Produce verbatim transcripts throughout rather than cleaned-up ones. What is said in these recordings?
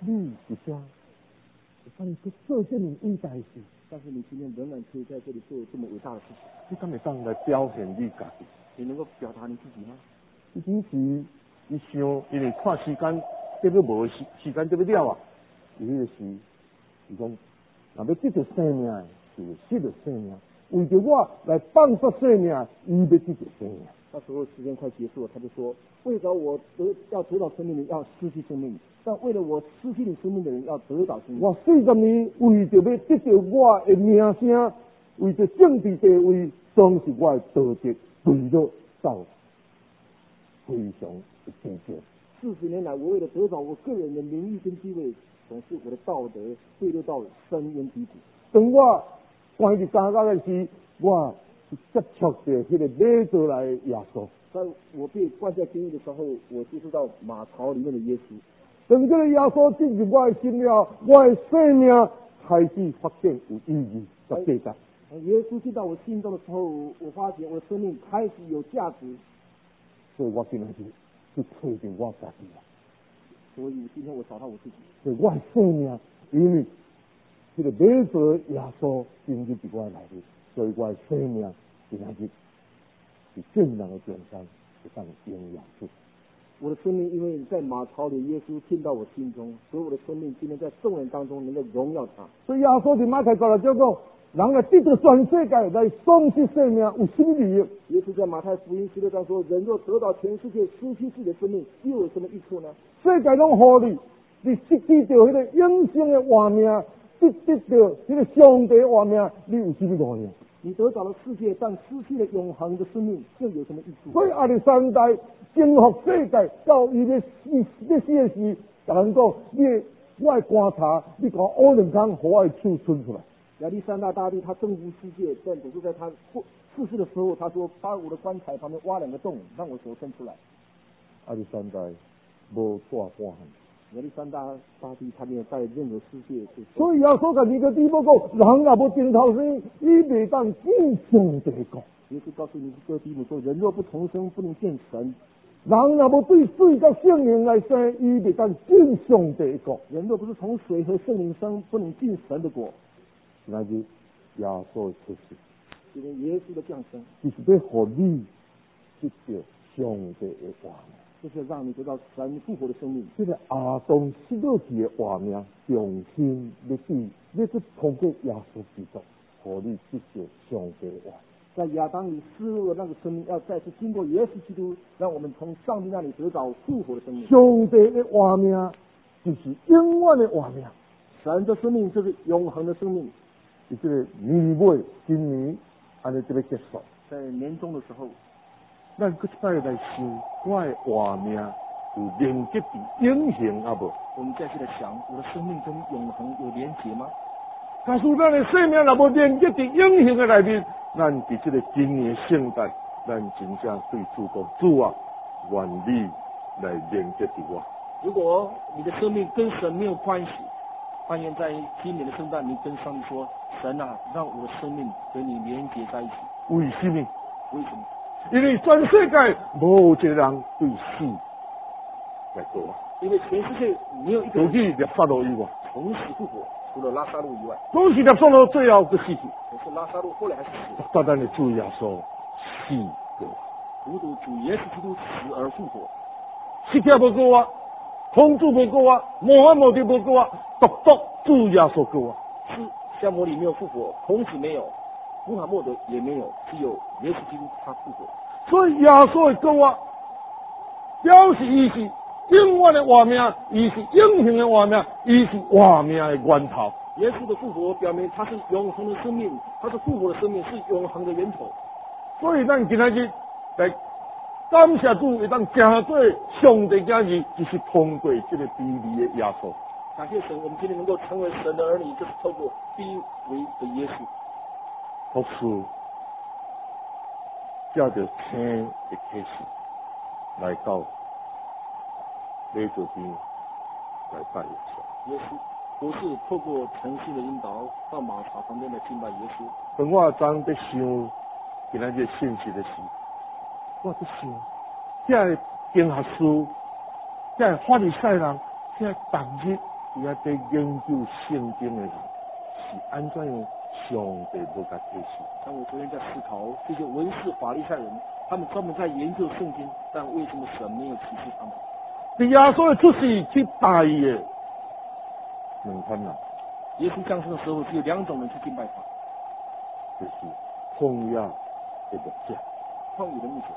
你一声，但你去做这么伟大的事， 但是你今天仍然可以在这里做这么伟大的事情， 你敢会当来表现你家己？ 你能够表达你自己吗？ 一件事，你想，因为看时间，这个无时时间这个了啊，伊迄个是，是讲，若要得到生命，就失去生命。为着我来放出生命，伊要得到生命。 那时候时间快结束了，他就说：为了我得要得到生命的人要失去生命，但为了我失去你生命的人要得到生命。 我四十年为着要得到我的名声，为着政治地位，总是我的道德对落到非常的低贱。 四十年来，我为了得到我个人的名誉跟地位，总是我的道德坠落到深渊低谷。 当我关于三角的时，我是接触到迄个马槽来的耶稣。 在我被关在监狱的时候，我接触到马槽里面的耶稣。 当这个耶稣进入我的心了，我的生命开始发现有意义、有价值。 耶稣进到我心中的时候，我发现我的生命开始有价值。 所以我今天是去找到我自己了。 所以今天我找到我自己。 所以我的生命，因为这个马槽耶稣进入在我内里，所以我的生命今天是是正人的中间，是当荣耀主。 我的生命因为在马槽里，耶稣进到我心中，所以我的生命今天在众人当中能够荣耀他。 所以耶稣在马太十六章讲，人来得到全世界来丧失生命，有什么利益？ 耶稣在马太福音十六章说：人若得到全世界，失去自己的生命，又有什么益处呢？ 世界拢好你，你失去掉那个永生的活命，失去掉那个上帝的活命，你有什么路用？ 你得到了世界，但失去了永恒的生命，这有什么益处？ 所以亚历山大征服世界，到伊咧咧死的时，甲人讲：你我的观察，你把乌两空，互我的手伸出来。 亚历山大大帝他征服世界，但只是在他逝世的时候，他说：把我的棺材旁边挖两个洞，让我手伸出来。 亚历山大无带半项。 亚历山大大帝他没有带任何世界， 所以耶稣甲尼哥底母讲：人若无定头生，伊袂当见上帝国。 耶稣告诉尼哥底母说：人若不重生，不能见神。 人若无对水甲圣灵来生，伊袂当见上帝国。 人若不是从水和圣灵生，不能进神的国。 那是耶稣的出世， 今天耶稣的降生， 就是要互你得到上帝的活命， 就是让你得到神复活的生命。 这个亚当失落去的活命，重新要对，要去通过耶稣基督，互你得到上帝的活。 在亚当里失落的那个生命，要再次经过耶稣基督，让我们从上帝那里得到复活的生命。 上帝的活命就是永远的活命， 神的生命就是永恒的生命。 是这个年尾今年安尼就要结束， 在年终的时候， 咱搁一摆来想，我的活命有连接伫永恒啊无？ 我们再去来想，我的生命跟永恒有连结吗？ 假使咱的生命若无连接伫永恒的内面，咱伫这个今年圣诞，咱真正对主讲：主啊，愿你来连接伫我。 如果你的生命跟神没有关系，但愿在今年的圣诞，你跟上帝说：神啊，让我的生命跟你连结在一起。 为什么？ 为什么？ 因为全世界无一个人对死来过啊！ 因为全世界没有一个除去列撒罗以外， 从死复活，除了拉萨路以外， 都是列撒罗最后个死去。 可是拉萨路后来还是死了。 但咱的主耶稣死过， 唯独主耶稣基督死而复活， 世界无过啊，孔子无过啊，穆罕默德无过啊，独独主耶稣过啊。 是夏摩里没有复活，孔子没有，穆罕默德也没有，只有耶稣基督他复活。 所以耶稣的过啊，表示伊是永远的活命，伊是永恒的活命，伊是活命的源头。 耶稣的复活表明他是永恒的生命，他是复活的生命，是永恒的源头。 所以咱今仔日来感谢主，会当正做上帝家儿，就是通过这个卑微的耶稣。 感谢神，我们今天能够成为神的儿女，就是透过卑微的耶稣。 福事照着天的启示来到马槽边来拜耶稣。 耶稣不是透过诚信的引导到马槽旁边来敬拜耶稣。 当我昨在想今仔日信息的时，我在想，这经学书，这法利赛人，这逐日伊啊在研究圣经的人是安怎样上帝无甲启示？ 但我昨天在思考，这些文士法利赛人，他们专门在研究圣经，但为什么神没有启示他们？ 伫耶稣的出世去大意的两款人， 耶稣降生的时候，只有两种人去敬拜他， 就是旷野的牧者， 旷野的牧者，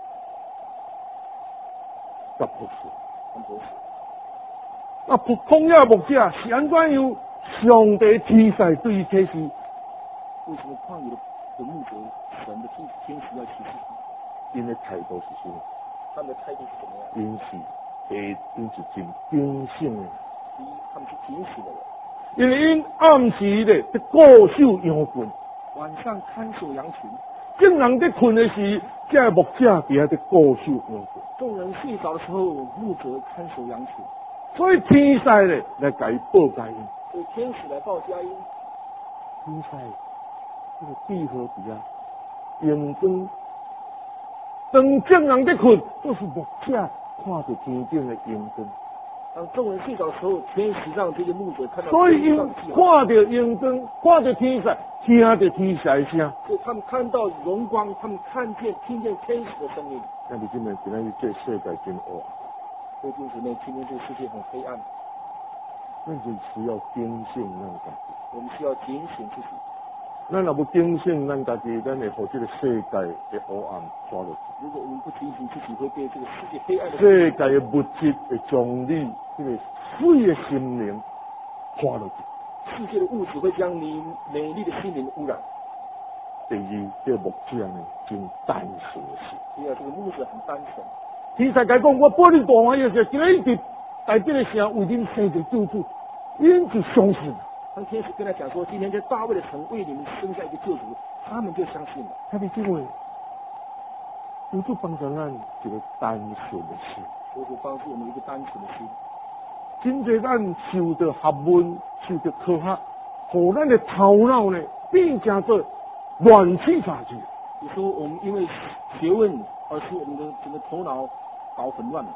甲博士。 跟博士。 啊，旷野牧者是安怎样上帝天使对伊启示？ 为什么旷野的牧者，神的天天使要启示他？ 因的态度是什么？ 他们的态度是怎么样？ 因是会因是真忠心的。 第一，他们是警醒的人。 因为因暗时咧在固守羊群， 晚上看守羊群， 正人在困的时，这牧者伫遐在固守羊群。 众人睡着的时候，牧者看守羊群。 所以天使咧来甲伊报佳音。 所以天使来报佳音。 天使这个闭合比啊，眼灯，当正人在困，都是牧者看着天顶的荧灯。 当众人睡着的时候，天使让这些牧者看到所以因天上的记号， 看着荧灯，看着天使，听着天使的声。 所以他们看到荣光，他们看见、听见天使的声音。 那你今日今日这世界真黑暗， 所以弟兄姊妹，今天这个世界很黑暗， 那就需要警醒咱家己。 我们需要警醒自己。 咱若不警醒咱家己，咱会互这个世界的黑暗抓落去。 如果我们不警醒自己，会被这个世界黑暗的世界的物质会将你这个水的心灵拖落去。 世界的物质会将你美丽的心灵污染。 第二，这个牧者呢，真单纯的心。 第二，这个牧者很单纯。 天使甲讲，我报你大王的时候，今日一直大地的城为恁生一个救主，因就相信了。 当天使跟他讲说，今天在大卫的城为你们生下一个救主，他们就相信了。 他的这位，有助帮助咱一个单纯的心。 所以帮助我们一个单纯的心。 真侪咱受到学问，受到科学，互咱的头脑呢变成做乱七八糟。 有时候我们因为学问而使我们的整个头脑搞混乱了。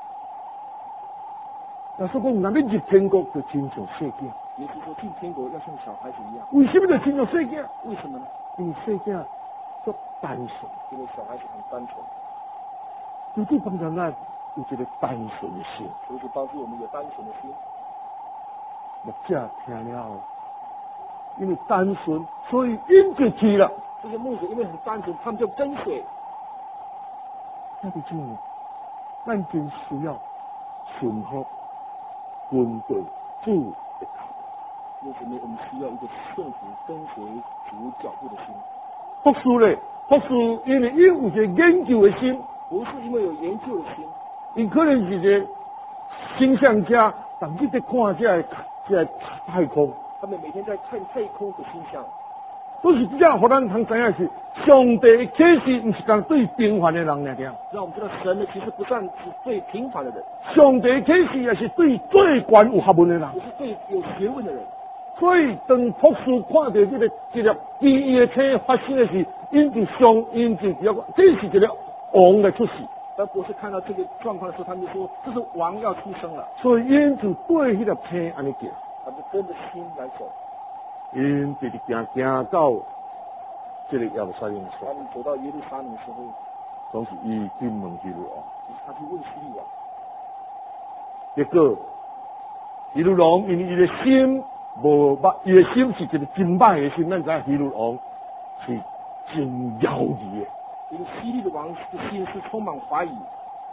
那说讲，咱要入天国就亲像世界。 也就是说，进天国要像小孩子一样。 为什么就亲像世界？ 为什么呢？ 因为世界足单纯， 因为小孩子很单纯。 有助帮助咱有一个单纯的心。 所以就帮助我们有单纯的心。 牧者听了后，因为单纯，所以因就去了。 这些牧者因为很单纯，他们就跟随。 那就这样，咱真需要顺服军队主的头。 为什么我们需要一个顺服跟随主脚步的心？ 博士咧，博士因为因有一个研究的心， 不是因为有研究的心， 因可能是一个星象家，但是在看这这太空。 他们每天在看太空的星象。 都是这样，互咱通知影是上帝的启示，不是讲对平凡的人尔尔。 让我们知道神呢，其实不但只对平凡的人， 上帝的启示也是对最悬有学问的人， 也是对有学问的人。 所以当博士看到这个这个奇异的车发生的时，因就相因就要这是一个王的出世。 当博士看到这个状况的时候，他们就说这是王要出生了， 所以因就对迄个车安尼行， 他们跟着心来走。 因直直行行到这个耶路撒冷的时候， 他们走到耶路撒冷的时候， 总是伊去问希律王， 他去问希律王。 结果希律王因为伊的心无捌，伊的心是一个真歹的心，咱知影希律王是真妖异的。 因为希律的王的心是充满怀疑。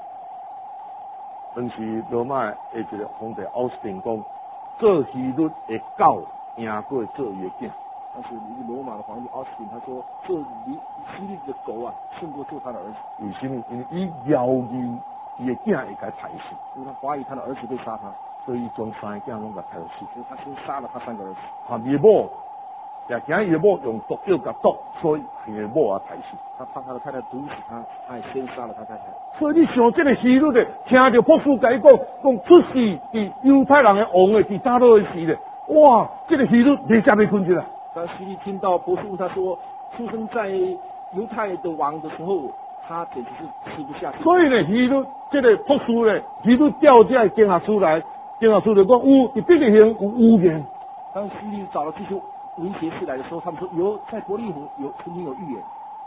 当时罗马的一个皇帝奥斯定讲，做希律的狗赢过做伊的囝。 但是一个罗马的皇帝奥斯定他说，做希律的狗啊，胜过做他的儿子。 为什么？因为伊妖异伊的囝会该害死， 因为他怀疑他的儿子会杀他， 所以将三个囝拢甲害死。 所以他先杀了他三个儿子。 他伊的某也惊伊的某用毒药甲毒，所以伊的某也害死。 他怕他的太太毒死他，他也先杀了他太太。 所以你想这个希律的，听着博士甲伊讲，讲出世伫犹太人的王的伫早落的时咧，哇，这个希律袂食袂困去啦。 当希律听到博士问他说，出生在犹太的王的时候，他简直是吃不下去。 所以呢，希律这个博士呢，希律调这经学书来， 经老师就讲有，伫伯利恒有预言。 当希律找了这些文学士来的时候，他们说有在伯利恒有曾经有预言。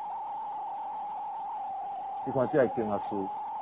你看这经老师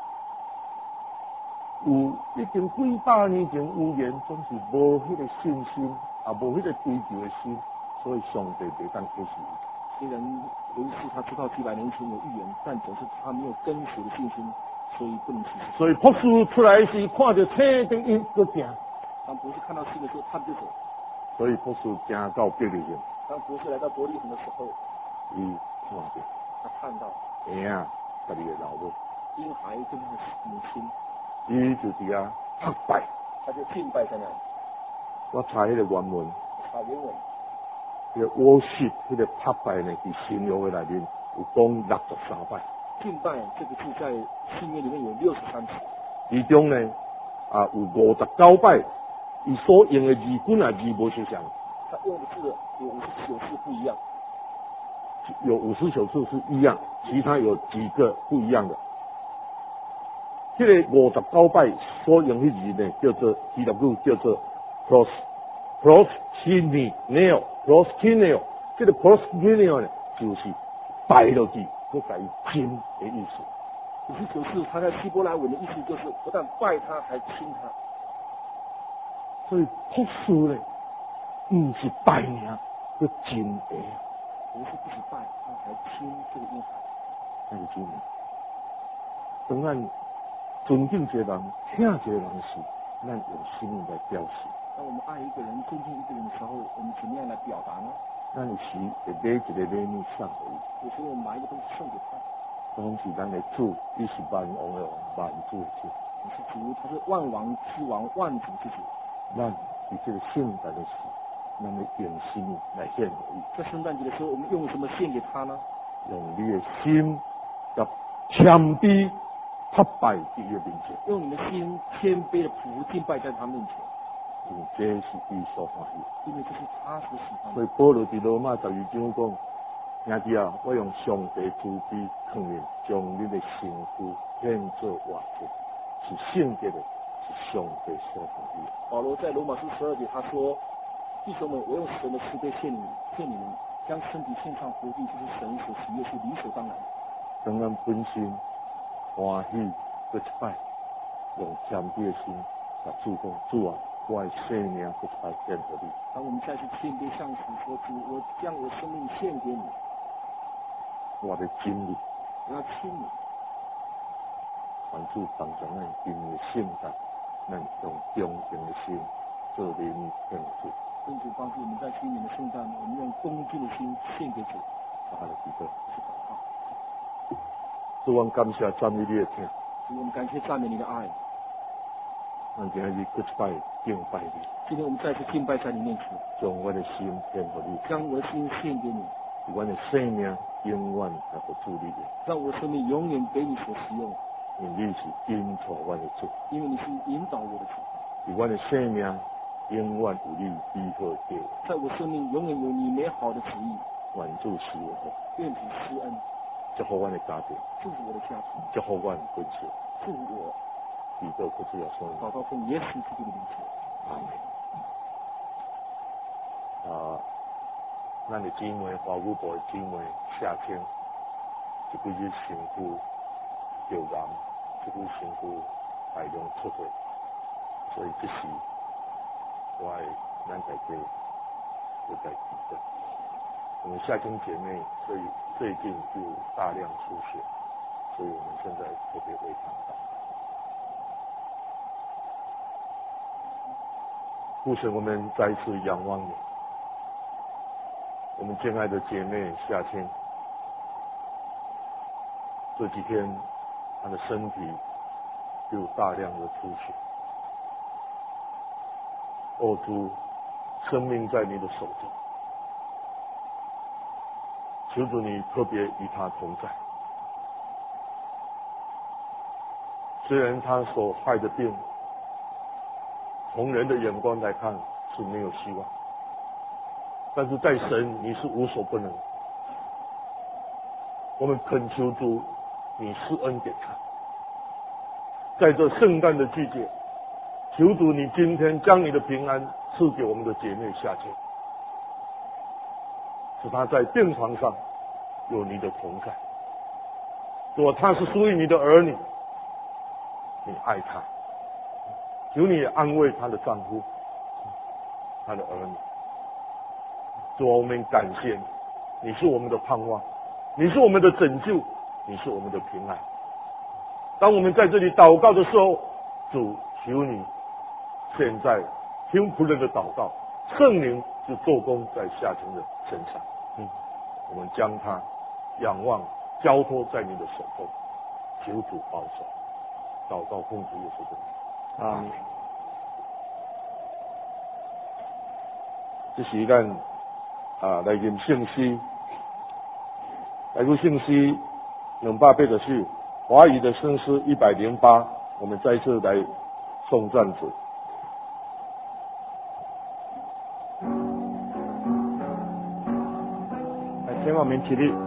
有已经几百年前预言，总是无迄个信心，也无迄个追求的心，所以上帝袂当启示。 虽然文士他知道几百年前有预言，但总是他没有跟随的信心，所以不能启示。 所以博士出来时看到天灯一个惊， 当博士看到信的时候，他们就走。 所以博士惊到伯利恒。 当博士来到伯利恒的时候， 伊看到， 他看到婴啊，家己的老母， 婴孩跟他的母亲， 伊就伫遐拍拜， 他就敬拜在那里。 我查迄个原文， 查原文， 迄个 worship 迄个拍拜呢，伫新约的内面有讲六十三拜。 敬拜这个字在新约里面有六十三次， 其中呢啊有五十九拜，伊所用的字根啊字无相像， 他用的字有五十九次不一样， 有五十九次是一样，其他有几个不一样的。这个五十九拜所用的字呢，叫做希腊语叫做 pros proskuneo proskuneo， 这个 proskuneo 呢就是拜落去，佮改亲的意思。 五十九次，他在希伯来文的意思就是不但拜他，还亲他。 所以博士呢，唔是拜尔，佮亲的。 不是不是拜，他还亲这个婴孩， 那是真的。当咱尊敬一个人、听一个人时，咱用生命来表示。 当我们爱一个人、尊敬一个人的时候，我们怎么样来表达呢？ 咱有时会买一个礼物送给伊， 有时候我们买一个东西送给他。 拢是咱的主，伊是万王的王，万主的主。 你是主，他是万王之王，万主之主。 咱以这个圣诞的时，咱要用生命来献给伊。 在圣诞节的时候，我们用什么献给他呢？ 用你的心，甲谦卑拍拜伫伊面前。 用你的心谦卑的俯敬拜在他面前。 因为这是伊所欢喜。 因为这是他所喜欢的。 所以保罗伫罗马十二章讲。兄弟啊，我用上帝慈悲劝人，将你的身躯献作活祭，是圣洁的，是上帝所欢喜的。 保罗在罗马书十二节他说：“弟兄们，我用神的慈悲劝你们，劝你们将身体献上活祭，就是神所喜悦，是理所当然的。” 当咱本心欢喜不一摆，用谦卑的心，甲主讲：主啊，我的生命不一摆献给你。 当我们再次谦卑向主说：“主，我将我的生命献给你。” 我的经历， 我要亲你。 愿主帮助咱今日的圣诞，咱用恭敬的心做礼物献主。 愿主帮助我们在今年的圣诞，我们用恭敬的心献给主。 好的，记得。 是祷告。 主，我感谢赞美你的听。 主，我们感谢赞美你的爱。 咱今日搁一摆敬拜你。 今天我们再次敬拜在你面前， 将我的心献给你， 将我的心献给你。 我的生命永远还不助力的， 让我的生命永远给你所使用。 因为你是引导我的主， 因为你是引导我的主。 我的生命永远有你美好的计划， 在我生命永远有你美好的旨意。 愿主施恩， 愿主施恩， 祝福我的家庭， 祝福我的家庭， 祝福我的本身， 祝福我。 祈祷不只要说， 祷告奉耶稣基督的名求。 阿门。啊，咱的姊妹华语部的姊妹夏天，一几日身躯流癌，一几身躯大量出血，所以这时我的咱大家就在祈祷。我们夏天姐妹所以最近就大量出血，所以我们现在特别为她祷告。父神，我们再一次仰望你，我们敬爱的姐妹夏天，这几天她的身体有大量的出血。哦主，生命在你的手中，求主你特别与她同在。虽然她所害的病，从人的眼光来看是没有希望，但是在神你是无所不能。我们恳求主你施恩给他，在这圣诞的季节， 求主你今天将你的平安赐给我们的姐妹夏晴，使她在病床上有你的同在。如果她是属于你的儿女，你爱她，求你安慰她的丈夫，她的儿女。主，我们感谢你，你是我们的盼望，你是我们的拯救，你是我们的平安。当我们在这里祷告的时候，主，求你现在听仆人的祷告，圣灵就做工在夏晴的身上。嗯，我们将他仰望交托在你的手中，求主保守。祷告奉主耶稣的名，阿们。这是咱啊来念圣诗，来读圣诗两百八十首，华语的圣诗一百零八。我们再次来颂赞主。来，请我们起立。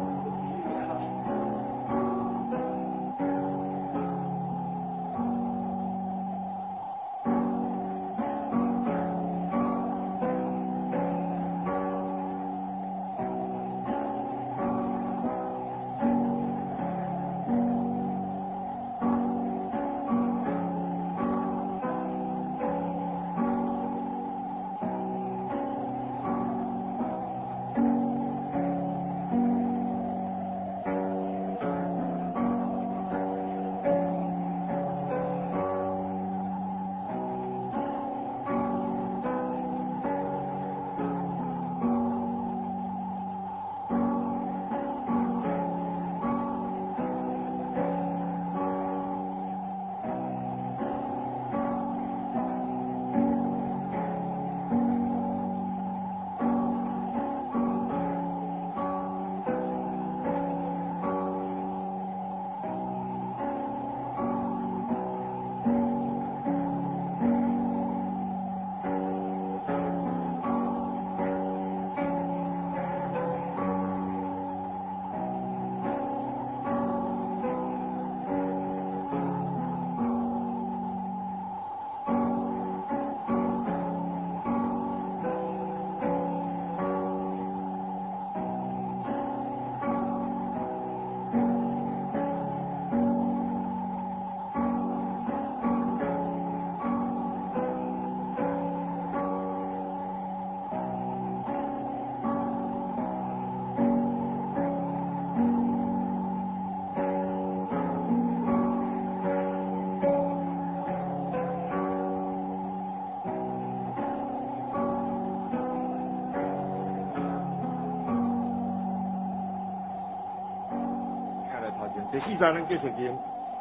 第四站咱继续念。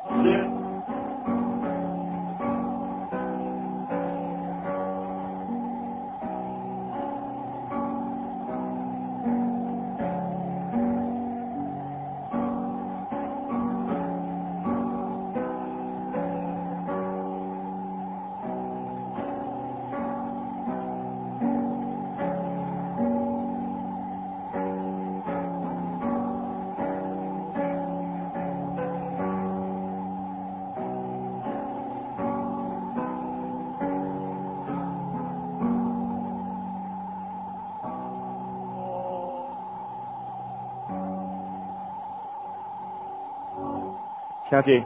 听见？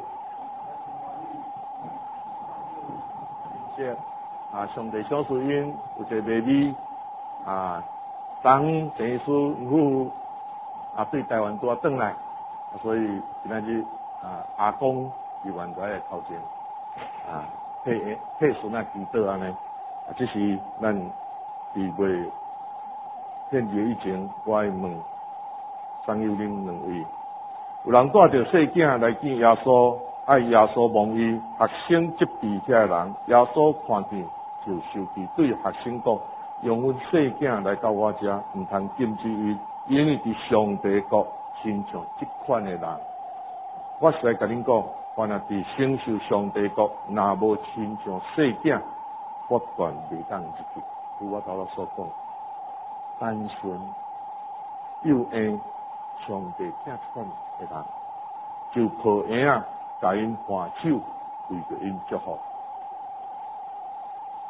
谢啊，上帝小树因有一个妹妹啊，当陈师傅啊对台湾拄啊转来，所以今仔日啊阿公伊原在来头前啊配配孙啊祈祷安尼，啊这是咱伫月献节以前，我爱问张友玲两位。有人带着细囝来见耶稣，爱耶稣望伊，学生责备遐人，耶稣看见就生气，对学生讲：用阮细囝来到我遮，毋通禁止伊，因为伫上帝国亲像即款的人。我实在甲恁讲，凡若伫承受上帝国，若无亲像细囝，我断袂当入去。如我头头所讲，单纯又爱上帝疼款的人，就靠婴仔甲因换手，为着因祝福。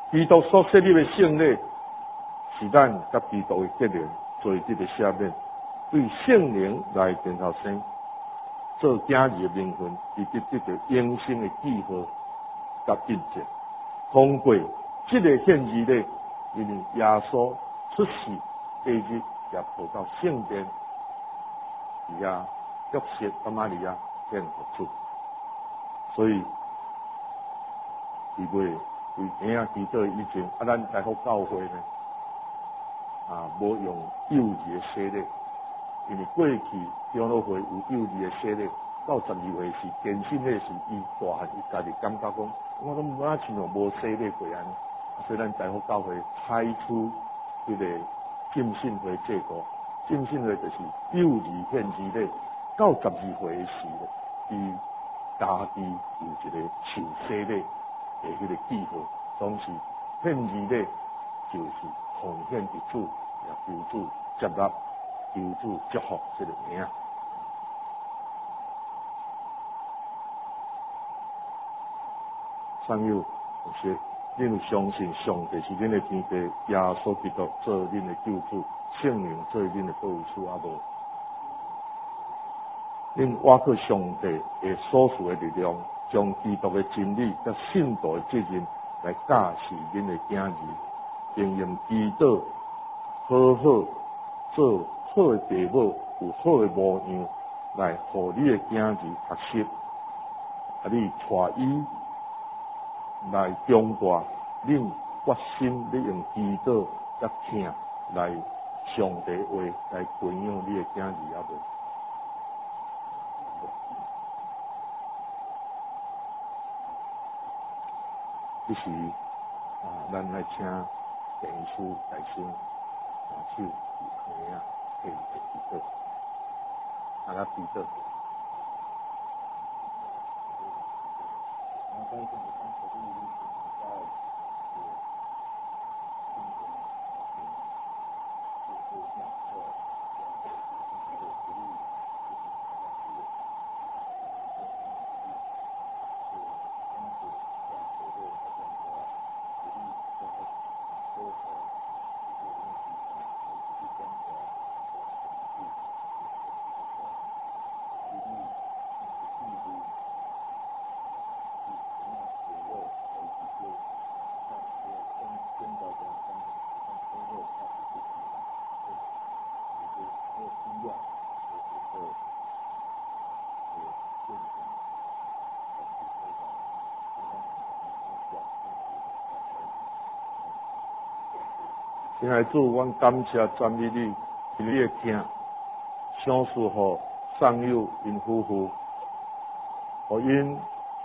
基督所设立的圣礼，是咱甲基督的结连，做这个下面对圣灵来伝头生，做囝儿的名分，以及这个永生的记号甲印证。通过这个献祭礼，因为耶稣出世第一日也跑到圣殿，而啊约瑟甲玛利亚献给主，所以伊为为婴仔祈祷以前，啊，咱台福教会呢，啊，无用幼儿的洗礼，因为过去长老会有幼儿的洗礼，到十二岁是健身的是伊大汉伊家己感觉讲，我都无啊像无洗礼过安，所以咱台福教会采取这个浸信会制度，浸信会就是幼儿献祭礼，到十二岁时，伊家己有一个受洗礼。的迄个记号，总是献祭礼，就是奉献给主，也求主接纳，求主祝福这个名。三友，有些恁有相信上帝是恁的天父，耶稣基督做恁的救主，圣灵做恁的保守啊无？恁挖靠上帝的所属的力量。将基督的真理甲信徒的责任来教示恁的囝儿，并用基督好好做好的父母，有好的模样来互你的囝儿学习，啊，你带伊来中大，恁决心你用基督甲听来上帝话来培养你的囝儿啊无？这时啊，咱来请电视大声拿手有名啊，可以祈祷，大家祈祷。亲爱的主，阮感谢赞美你，是你的听，赏赐予上友因夫妇，互因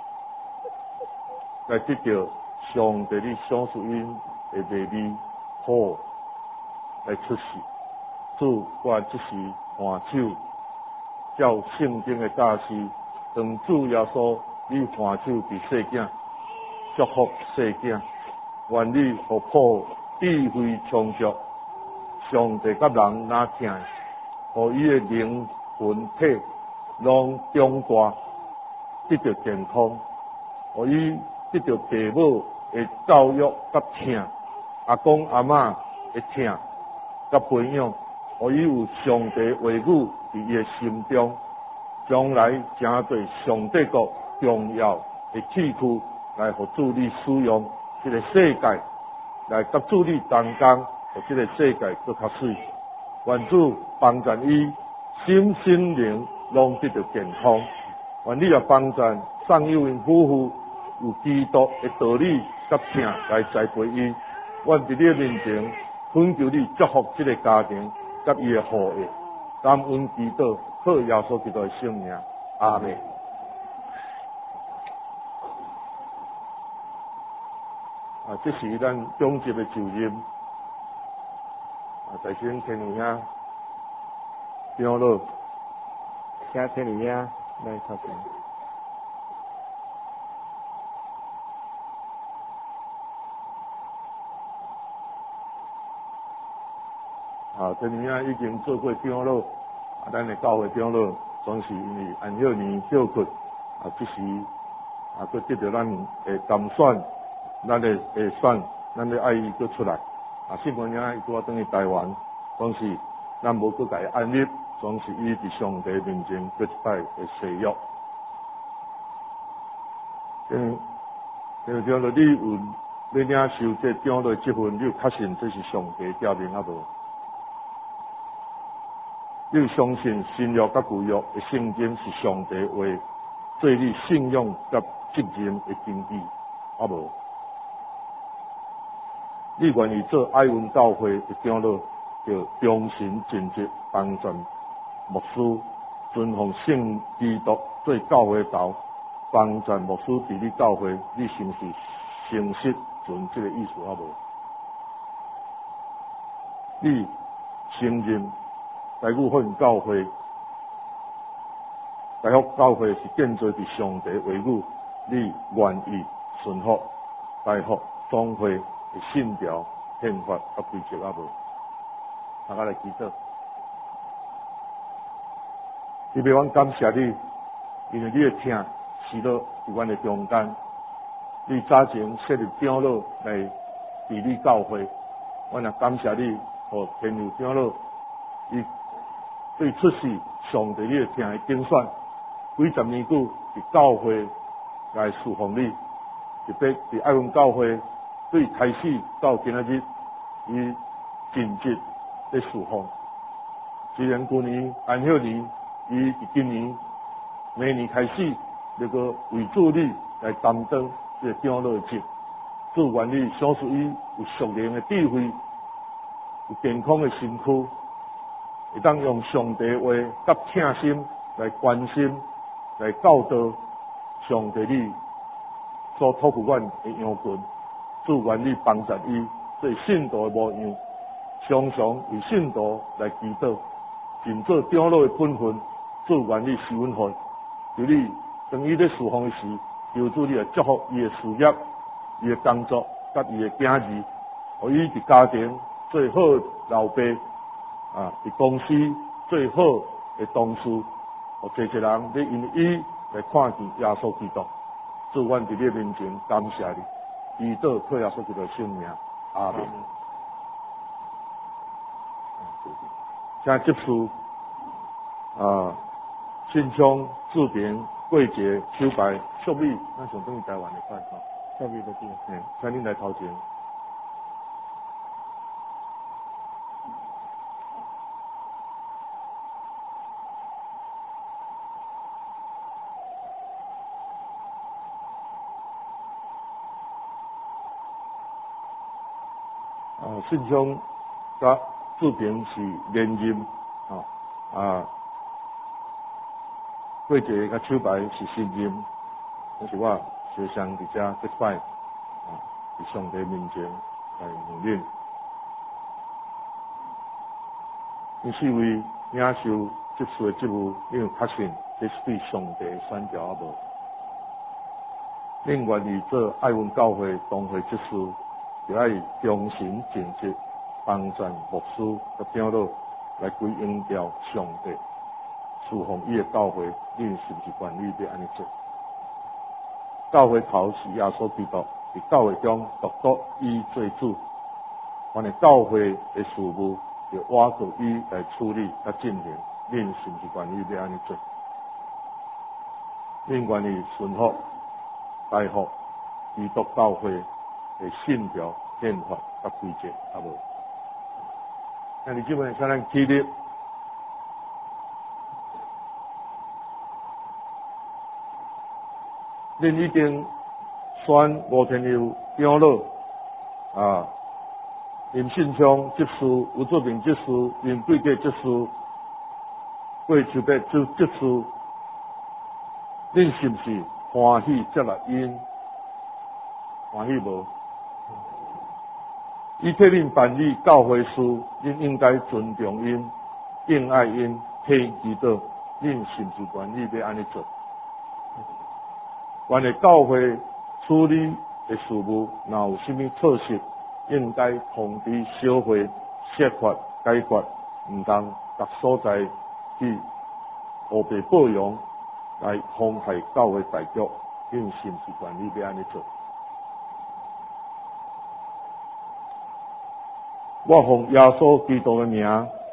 来得到上帝你赏赐因的美丽好来出世。主，我即时换手，照圣经的教示，当主耶稣你换手伫世间，祝福世间，愿你互破。智慧充足，上帝甲人哪听，互伊的灵魂体拢长大，得到健康，互伊得到父母的教育甲听，阿公阿嬷的听甲培养，互伊有上帝话语伫伊的心中，将来成对上帝国重要的器具来互主你使用，这个世界。来甲助你同工，互这个世界更较水。愿主帮助伊心心灵拢得到健康。愿你也帮助上友因夫妇有基督的道理甲听来栽培伊。愿伫你的面前恳求你祝福这个家庭甲伊的后裔。感恩祈祷，靠耶稣基督的圣名，阿门。啊，这是咱中级的就任，啊，在先天里啊，长老， 请天里啊来头前。 啊，天里啊已经做过长老，啊，咱的教会长老，总是因为按休年休困，啊，这时啊，佮得到咱的当选。咱的会选咱要爱伊佫出来。啊，信奉囝伊拄啊转去台湾，讲是咱无佫甲伊安立，总是伊伫上帝面前佫一摆会誓约。嗯，就讲到你有要领受这长老积分，你有确信这是上帝诫命啊无？你有相信新约甲旧约的圣经是上帝话，做你信仰甲责任的根基啊无？你愿意做爱恩教会的长老，就忠心尽职帮助牧师，遵奉圣基督做教会头，帮助牧师伫你教会，你是毋是诚实遵这个意思啊无？你承认台语福音教会、台福教会是建造伫上帝话语，你愿意顺服台福总会的信条、宪法甲规则啊无？大家来祈祷。特别，阮感谢你，因为你的听是落伫阮的中间。你早前设立长老来治理教会，阮也感谢你，互天佑长老，伊对出世上帝你的听的精选，几十年久伫教会来侍奉你，特别伫爱阮教会。对开始到今仔日，伊尽职咧侍奉。虽然去年安孝年，伊伫今年明年开始，那个为主你来担当这个长老的职。祝愿你享受伊有属灵的智慧，有健康的身躯，会当用上帝话甲听心来关心，来教导上帝你所托付阮的羊群。祝愿你帮助伊做信徒的模样，常常为信徒来祈祷，尽做长老的本分。祝愿你施恩好，就你当伊咧侍奉时，求主你来祝福伊的事业、伊的工作、甲伊的囝儿，互伊伫家庭最好老爸啊，伫公司最好的同事，互侪侪人咧因伊来看见耶稣基督。祝愿伫你面前感谢你。祈祷靠耶稣基督的圣名，阿门。请接受啊，信昌、志平、桂杰、秋白、秀丽，咱上等于台湾的款吼， 秀丽的地， 嗯，请恁来头前。啊，信昌甲志平是连任，啊啊，桂杰甲秋白是新任，但是我学生伫遮结拜，啊，伫上帝面前来认领。因四位领受接受的职务，你有确信这是对上帝的选召啊无？恁愿意做爱阮教会当会执事？就爱忠心尽职，帮助牧师甲长老来归应调上帝，侍奉伊的教会，恁是不是愿意要安尼做？教会头是耶稣基督，伫教会中独独伊做主，凡是教会的事务，就委托伊来处理甲进行，恁是不是愿意要安尼做？恁愿意顺服、代服基督教会的信条、宪法甲规则，啊无？那你基本上咱起立，恁已经选吴天佑长老啊，林信昌执事、吴作明执事、林贵杰执事、桂秋白执执事，恁是不是欢喜接纳因？欢喜无？伊替恁办理教会事，恁应该尊重因、敬爱因、替祈祷。恁是不是愿意要安尼做？原来教会处理的事务，若有甚物措施，应该通知小会设法解决，毋当各所在去互被报用来妨害教会大局。恁是不是愿意要安尼做？ 我奉耶稣基督的名，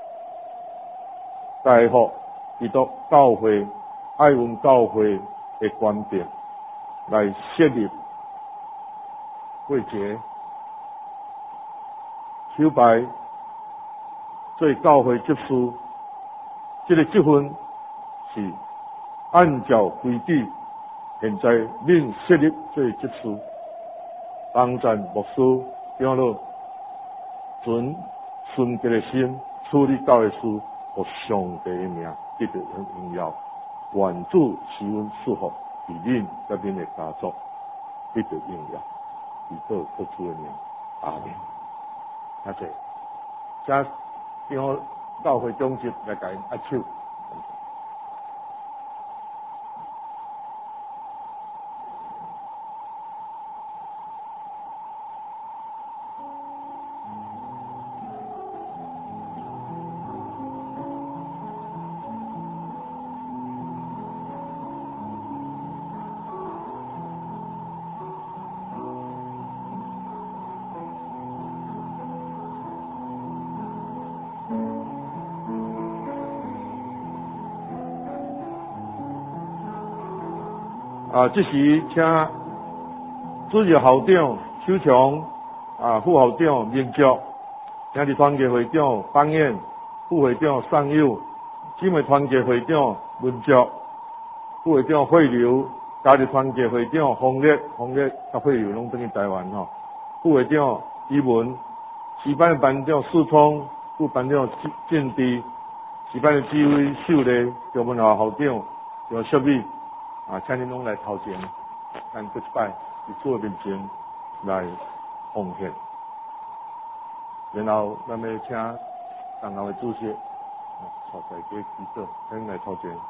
代福基督教会爱阮教会的官兵来设立会节，求拜做教会执事。这个职分是按照规矩，现在恁设立做执事，帮赞牧师长老存纯洁的心处理教会事，互上帝的名得到荣耀。愿主赐阮祝福，伫恁甲恁的家族得到荣耀。以道特主的名，阿门。谢谢。请长教会总职来甲因握手。啊，这时请主任校长邱强啊，副校长明哲，兄弟团结会长方燕，副会长尚友，姊妹团结会长文哲，副会长惠流，家庭团结会长洪烈，洪烈甲惠流拢等于台湾吼，副会长余文，时班的班长四聪，副班长建地，时班的指挥秀丽，中文校校长杨淑美。啊，请恁拢来头前，咱过一摆伫主面前来奉献，然后咱要请同校的主席带大家祈祷，咱来头前。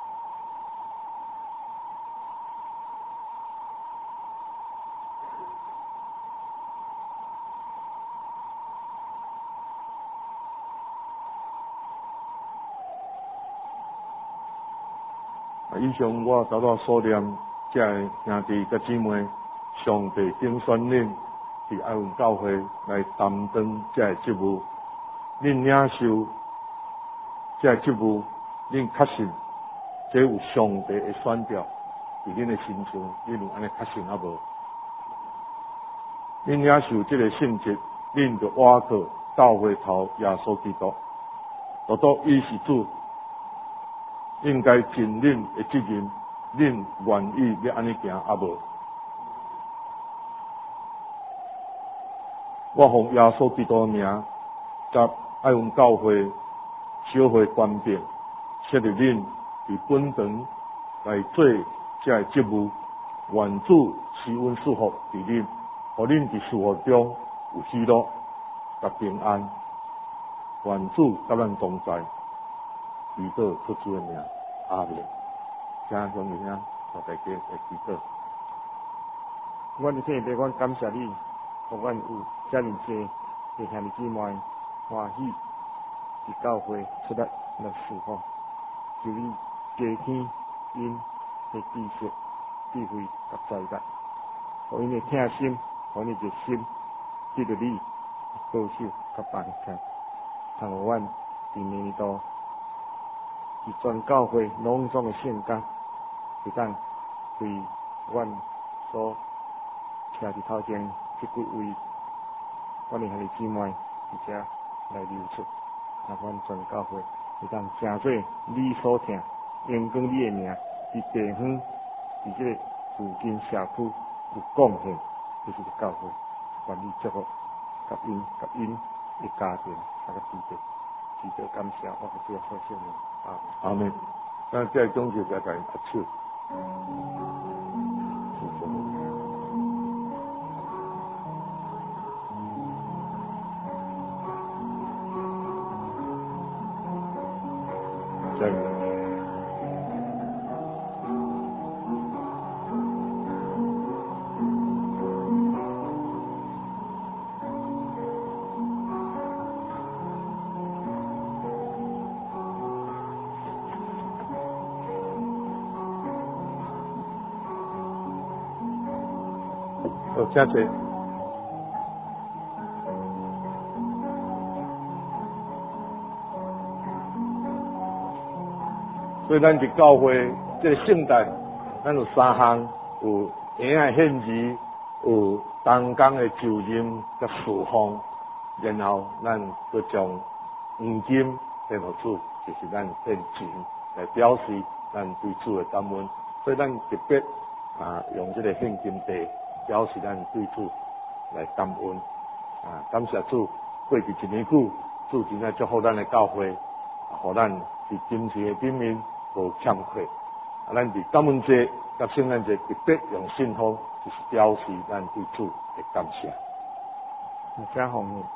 以上我头头所念，这个兄弟甲姊妹，上帝拣选恁伫爱阮教会来担当这个职务，恁领受这个职务，恁确信这有上帝的选调伫恁的心上，恁有安尼确信啊无？恁领受这个性质，恁就挖过教会头耶稣基督，多多伊是主。应该尽恁的责任，恁愿意要安尼行啊无？我奉耶稣基督的名，甲爱阮教会小会官兵，设立恁伫本堂来做这个职务，愿主赐阮祝福伫恁，互恁伫事务中有喜乐甲平安，愿主甲咱同在。祈祷出主的名，阿门。请乡亲兄和大家来祈祷。 阮的天父，阮感谢你，互阮有遮尔济的兄弟姊妹欢喜伫教会出力来侍奉，求你加添因的知识、智慧甲才干，互因的听心，互因的热心，得到你保守甲帮助，通互阮伫年度。是全教会隆重的献感，会当对阮所徛伫头前即几位阮的兄弟姊妹伫遮来流出，让阮全教会会当诚做你所听，荣光你的名，伫地方，伫即个附近社区有贡献，就是个教会，愿你祝福甲因甲因的家庭，甲个弟弟，祈祷感谢，我个主要所献的。 阿门。咱这个总结在甲因握手。再见。好，谢谢。 所以咱伫教会这个圣诞，咱有三项，有婴仔献祭，有当工的就任甲侍奉，然后咱佮将黄金献互主，就是咱献钱来表示咱对主的感恩。所以咱特别啊用这个献金地表示咱对主来感恩啊，感谢主。过去一年久，主真正祝福咱的教会，啊，互咱伫金钱的顶面无欠缺。啊，咱伫感恩节甲圣诞节特别用信封，就是表示咱对主的感谢。 加红的。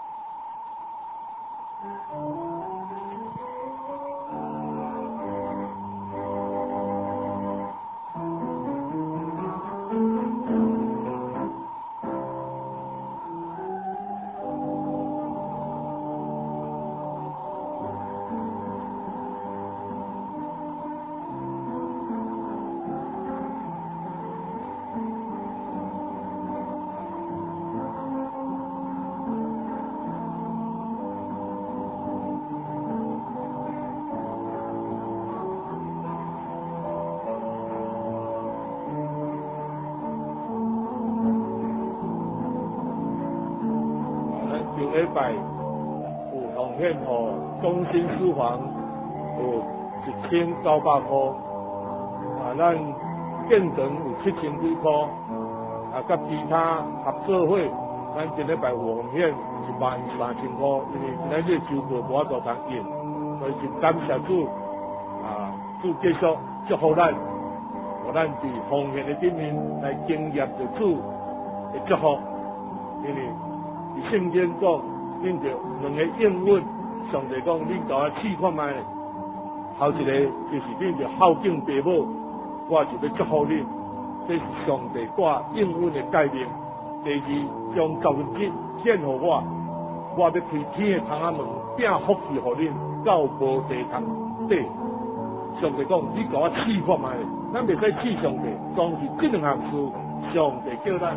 上礼拜有奉献予中心书房有一千九百块，啊，咱建堂有七千几块，啊，甲其他合作会，咱这礼拜有奉献一万三千块，因为今仔日周报无法度通印，所以就感谢主，啊，主继续祝福咱，互咱伫奉献的顶面来经验着主的祝福，因为。伫圣经讲，恁着两个应允，上帝讲恁甲我试看卖咧。后一个就是恁着孝敬父母，我就要祝福恁。这是上帝挂应允的概念。第二，将十分之献予我，我要开天的窗仔门，并福气予恁，到无地通底。上帝讲，你甲我试看卖咧，咱袂使试上帝，总是这两项事，上帝叫咱。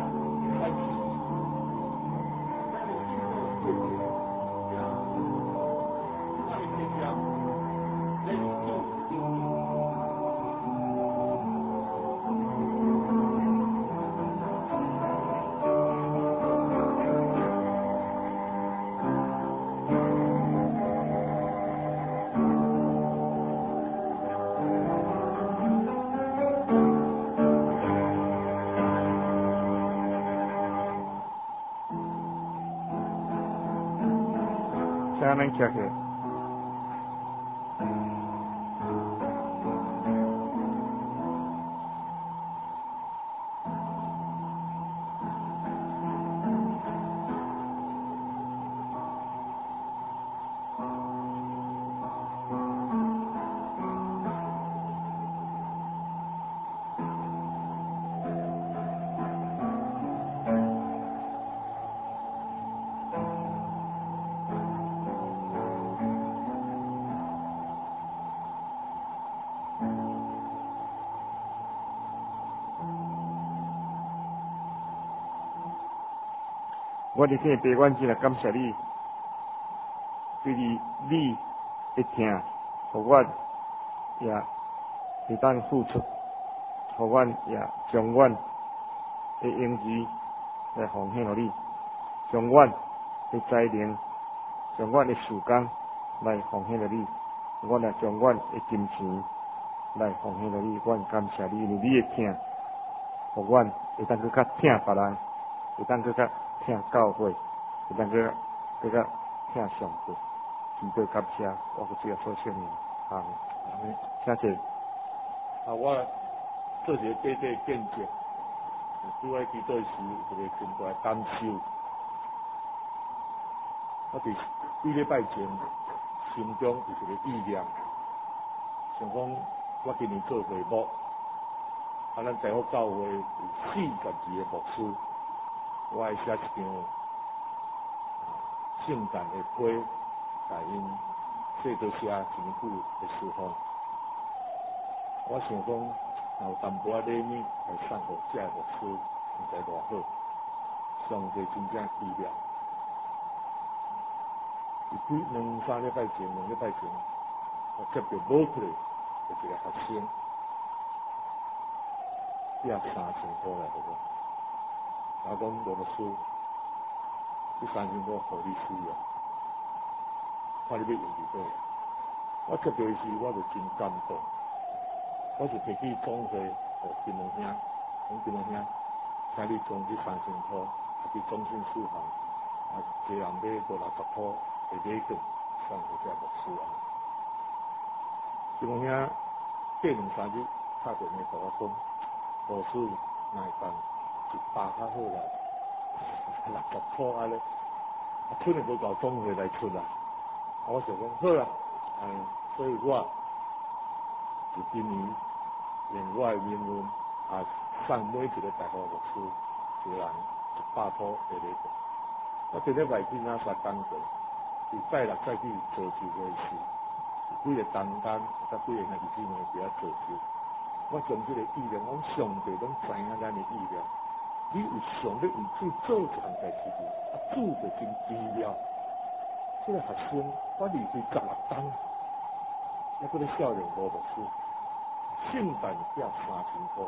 请咱站起来。我伫天父，我真来感谢你，对你你的听，互我也会当付出，互我也将阮的用字来奉献予你，将阮的才能，将阮的时间来奉献予你，我也将阮的金钱来奉献予你。阮感谢你，因为你的听，互阮会当去较听别人，会当去较。听教会，会当个个个听上帝，真多感谢，我只要说声啊，谢谢。 啊，我做一个短短见证，拄在祈祷时有一个真大感受。我伫几礼拜前心中有一个意念，想讲我今年做会幕，啊，咱台北教会有四十二个牧师。我爱写一张圣诞的花，甲因写到写真久的诗风。我想讲，若有淡薄仔礼物来送互这个牧师，毋知偌好。上帝真正奇妙。几两三礼拜前，两礼拜前，我接到无过来， 有一个学生寄三千块来给我，我讲罗牧师，这三千块互你使用，看你要用伫倒。我接到时，我就真感动。我就提起总会互金龙兄，讲金龙兄，请你将这三千块啊去中心书行，啊，一人买五六十块的礼券送给这牧师啊。金龙兄过两三日打电话给我讲，牧师哪会当一百较好啦，六十块安尼，啊，剩的无够总会来出啦。啊，我想讲好啦，嗯，所以我就今年。用我的名分啊，送每一个大学牧师一个人一百块的礼券。我伫咧外景仔三工过，伫拜六再去做球的时，几个同工甲几个兄弟姊妹伫遐做球。我将这个意念，我上帝拢知影咱的意念。你有想要为主做一项代志，啊，主就真奇妙。这个学生我离开十六天，还搁咧少年无牧师。圣诞只三千块，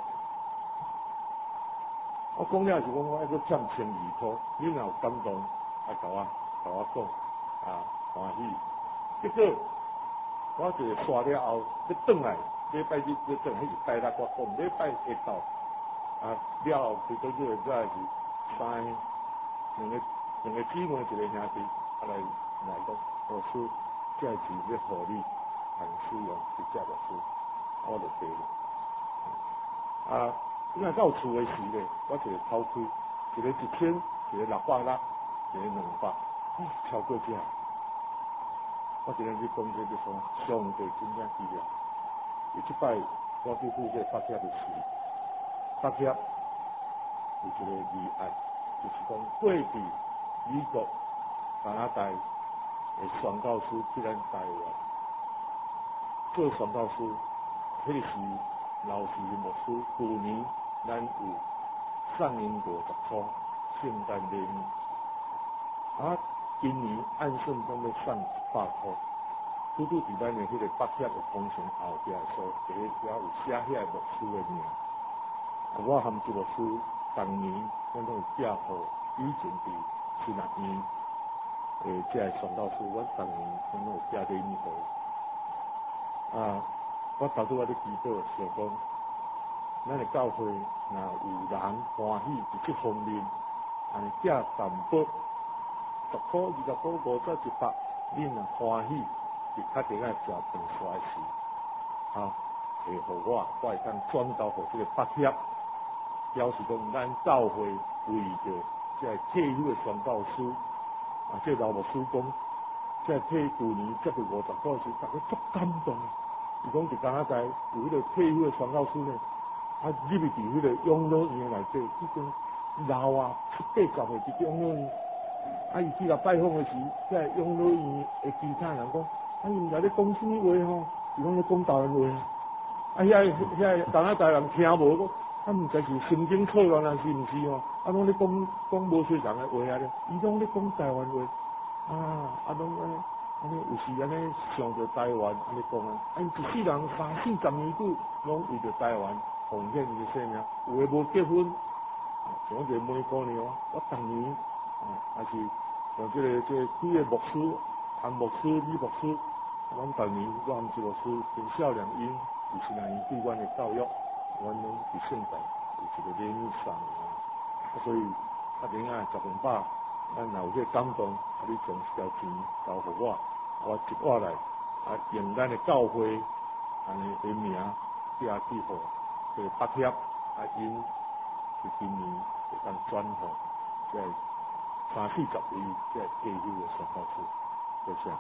我讲了是讲我还阁欠千二块，你若有感动，来甲我甲我讲，啊欢喜。结果我就是刷了后，要转来，礼拜日要转，迄是拜六我讲，礼拜一到，啊了后去到这个再是三两个两个姊妹一个兄弟，啊来来讲，老师这钱要互你，很使用直接老师。我就对了，啊，那到厝的时咧，我一个偷开，一个一千，一个六百六，一个两百，哦，超过这，我今日去讲这就说，上帝真正奇妙。伊即摆我去赴这北协的时，北协有一个议案，就是讲过去美国、加拿大的宣教师去咱台湾做宣教师。迄个是老师牧师，去年咱有送因五十块圣诞礼物，啊，今年按顺讲要送一百块，拄拄伫咱的迄个北协的工程后壁所，第一条有写遐个牧师的名。啊，我含这牧师当年我拢有寄互以前伫新学院诶，即个宣教师，我当年我拢有寄礼物互啊。我头拄我咧祈祷，想讲，咱的教会若有人欢喜伫即方面，安尼寄淡薄十块、二十块、五十、一百，恁若欢喜，伫较顶仔食饭煞时，啊，会互我，我会当转交互即个北协，表示讲咱教会为着即个退休的宣教师，啊，即个老牧师讲，即个退去年接到五十块时，大家足感动。伊讲伫加拿大有迄个退休的宣教师咧，啊，入去伫迄个养老院内底，已经老啊，七八十岁一个养老院，啊，伊去来拜访的时，即个养老院的其他人讲，啊，伊毋知咧讲什么话吼，伊讲咧讲台湾话，啊，遐遐加拿大人听无讲，啊，毋知是神经错乱啊，是毋是吼？啊，拢咧讲讲无正常的话啊咧，伊拢咧讲台湾话，啊，啊，拢安尼。安尼有时安尼想着台湾，安尼讲啊，啊，一世人三四十年久，拢为着台湾奉献伊的生命。有诶无结婚，像一个美姑娘，我当年啊，还是像这个这个几个牧师，韩牧师、李牧师，阮当年我含一牧师跟少年因，有时人对阮的教育，阮拢伫圣诞有一个礼物送啊，所以啊，顶啊十分饱。咱若有这感动，啊，你将一条钱交互我，我一我来啊，用咱的教会安尼的名，寄去互这个北协啊，因是今年会当转互即个三四十位即个退休的宣教师，多谢。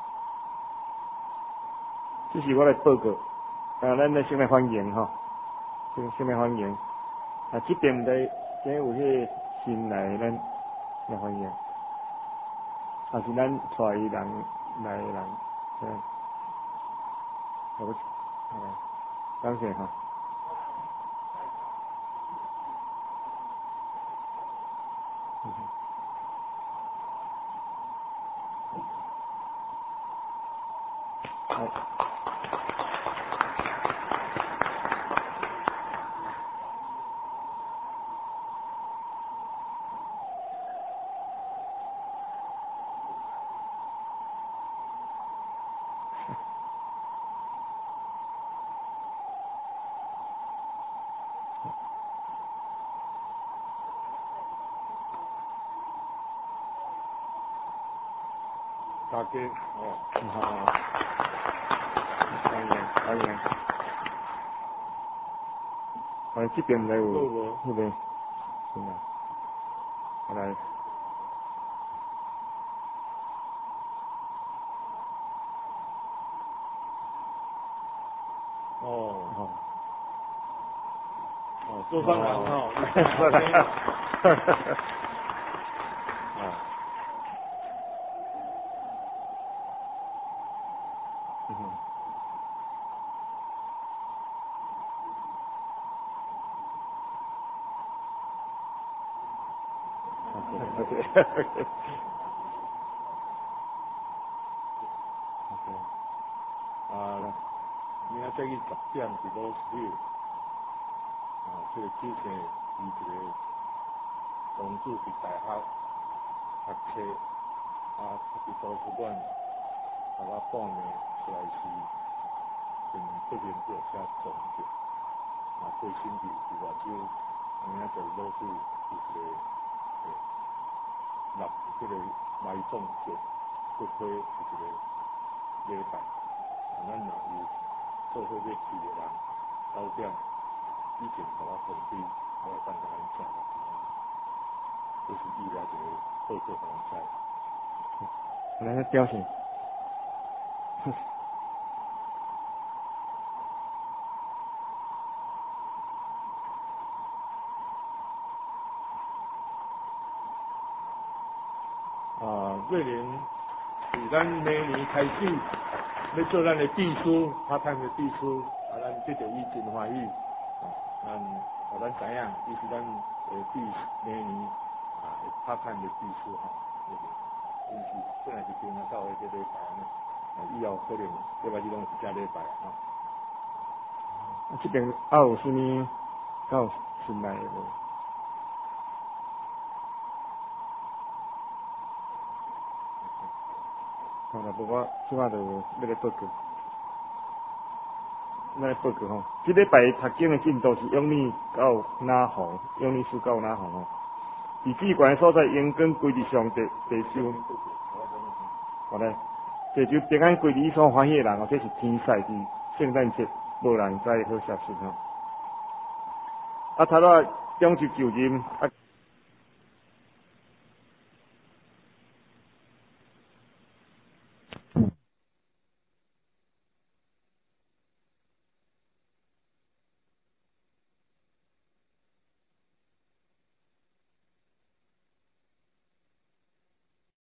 这是我的报告，啊，咱来先来欢迎哈，先先来欢迎，啊，这边的今有迄个新来咱。来欢迎，也是咱带人来的人，嗯，好不？好，感谢哈。嗯好。 大家哦， 好，欢迎欢迎，欢迎这边来有那边，是吗？来。 哦，哦，哦，做饭很好，是的，啊，嗯哼， 啊，明仔载去十点是老师，啊，这个之前伊一个同志伫大学读册，啊，伫图书馆读啊半暝出来时，跟不免就写总结，啊，对身体伫外州明仔载老师有一个诶，立这个埋葬节，骨灰是一个礼拜。咱若有做伙要去的人，九点以前甲我通知，我会等甲咱写。这是伊来一个报告互咱知。 咱咧表现。 啊，瑞莲是咱明年开始。要做咱的秘书，他探的秘书，啊，咱这着伊真欢喜，啊，咱啊，咱知影，伊是咱诶第明年啊拍探的秘书吼，因是本来是今仔到迄个礼拜呢，啊，以后可能礼拜日拢是加礼拜啊。 啊，这边还有啥物较新来的无？好啦，无我即摆就要来报告，要来报告吼。即礼拜读经的进度是永利到哪行，永利书到哪行吼？伫志关的所在，延根规日上地地修。好嘞，地就平安规日所欢喜的人哦，这是天赛伫圣诞节无人知好消息吼。啊，头仔中就就任啊。